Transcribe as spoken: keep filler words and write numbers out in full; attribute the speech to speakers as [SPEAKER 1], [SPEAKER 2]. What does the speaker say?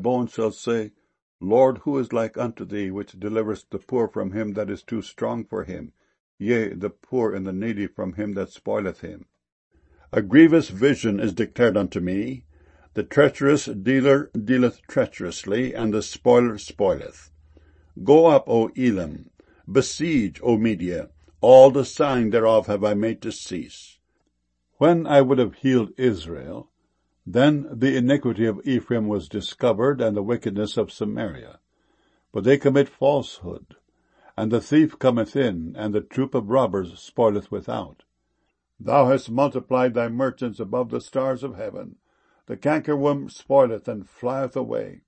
[SPEAKER 1] bones shall say, Lord, who is like unto thee, which deliverest the poor from him that is too strong for him, yea, the poor and the needy from him that spoileth him? A grievous vision is declared unto me. The treacherous dealer dealeth treacherously, and the spoiler spoileth. Go up, O Elam, besiege, O Media, all the sighing thereof have I made to cease. When I would have healed Israel, then the iniquity of Ephraim was discovered, and the wickedness of Samaria. But they commit falsehood, and the thief cometh in, and the troop of robbers spoileth without. Thou hast multiplied thy merchants above the stars of heaven. The cankerworm spoileth and flieth away.